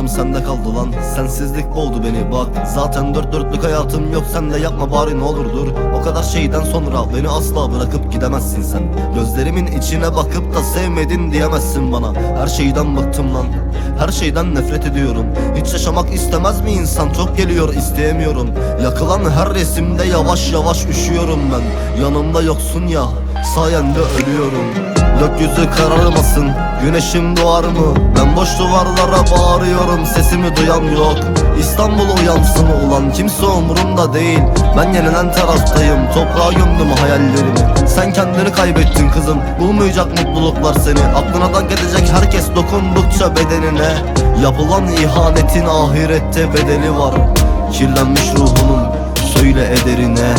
aklım sende kaldı lan. Sensizlik boğdu beni bak. Zaten dört dörtlük hayatım yok, sen de yapma bari ne olur dur. O kadar şeyden sonra beni asla bırakıp gidemezsin sen. Gözlerimin içine bakıp da sevmedin diyemezsin bana. Her şeyden bıktım lan, her şeyden nefret ediyorum. Hiç yaşamak istemez mi insan? Çok geliyor, isteyemiyorum. Yakılan her resimde yavaş yavaş üşüyorum ben. Yanımda yoksun ya, sayende ölüyorum. Gökyüzü kararmasın, güneşim doğar mı? Ben boş duvarlara bağırıyorum, sesimi duyan yok. İstanbul uyansın ulan, kimse umurumda değil. Ben yenilen taraftayım, toprağa gömdüm hayallerimi. Sen kendini kaybettin kızım, bulmayacak mutluluklar seni. Aklına gelecek herkes dokundukça bedenine. Yapılan ihanetin ahirette bedeli var. Kirlenmiş ruhunun söyle ederine.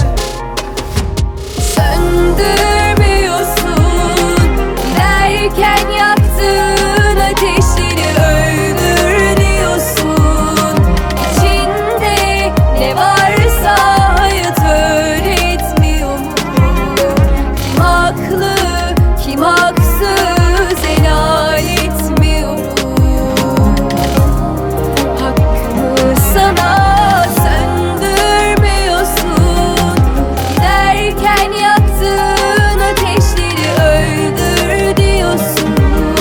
Söndürmüyorsun, yaktığın ateşini öldür diyorsun. İçinde ne varsa hayat öğretmiyor mu? Kim haklı, kim haksız helal etmiyorum. Hakkımı sana söndürmüyorsun. Giderken yaktığın ateşleri öldür diyorsun.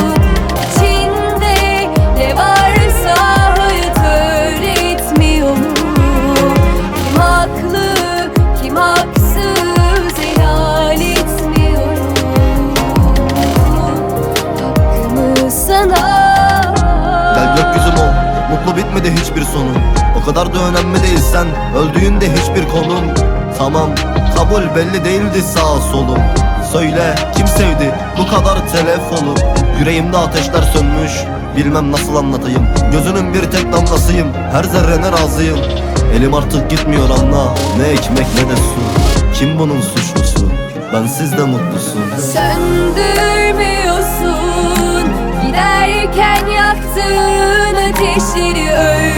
İçinde ne varsa hayat öğretmiyor mu? Kim haklı, kim haksız helal etmiyorum. Hakkımı sana. Gel gökyüzüm ol, mutlu bitmedi hiçbir sonu. O kadar da önemli değil sen, öldüğünde hiçbir konum. Tamam, kabul belli değildi sağ solum. Söyle, kim sevdi bu kadar telef olup? Yüreğimde ateşler sönmüş, bilmem nasıl anlatayım. Gözünün bir tek damlasıyım, her zerrene razıyım. Elim artık gitmiyor anla, ne ekmek ne de su. Kim bunun suçlusu? Bensiz de mutlusun. Söndürmüyorsun, giderken yaktığın ateşleri öldür